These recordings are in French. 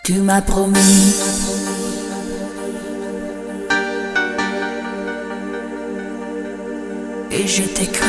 Tu m'as promis et je t'ai cru.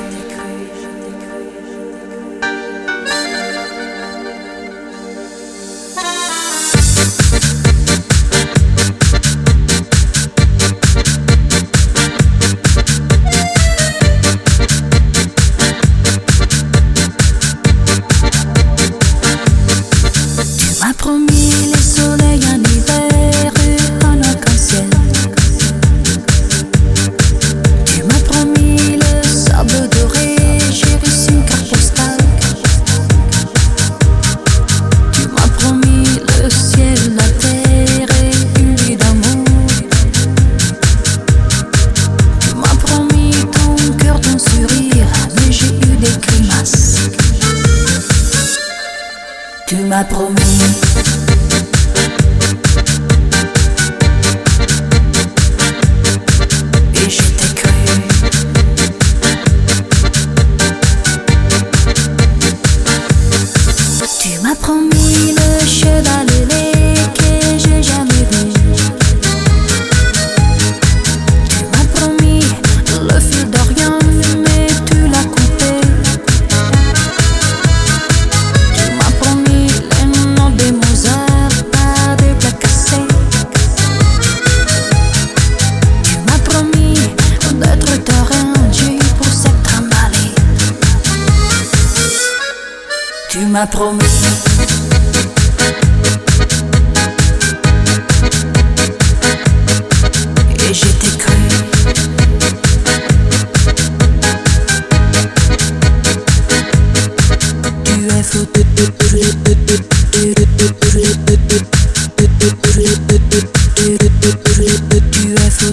Tu m'as promis les soleils en hiver et en arc-en-ciel. Tu m'as promis le sable doré, j'ai reçu une carte postale. Tu m'as promis le ciel, la terre et une vie d'amour. Tu m'as promis ton cœur, ton sourire, mais j'ai eu des grimaces. Tu m'as promis et je t'ai cru. Tu m'as promis le cheval ailé que j'ai jamais vu. Tu m'as promis le fil d'Orient, mais tu l'as coupé. Tu m'as promis les noms des Mozart, pas des plats cassés. Tu m'as promis d'être ta reine, j'ai eu pour cette trimballée. Tu m'as promis et je t'ai cru. Tu es fou. Tu es fou.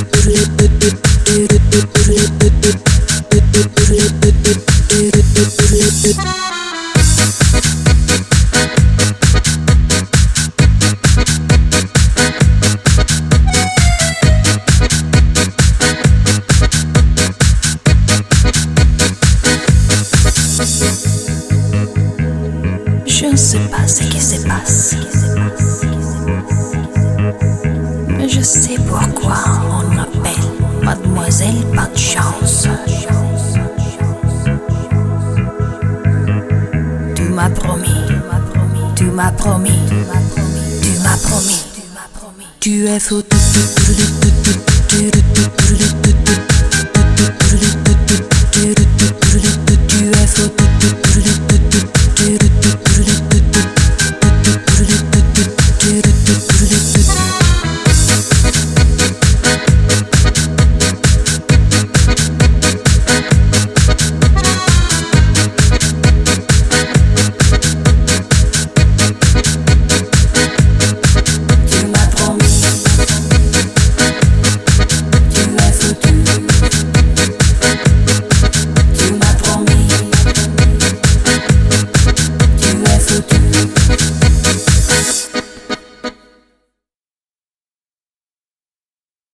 Je ne sais pas ce qui se passe, mais je sais pourquoi on m'appelle Mademoiselle Pas de Chance. Tu m'as promis, tu m'as promis, tu m'as promis. Tu es fou.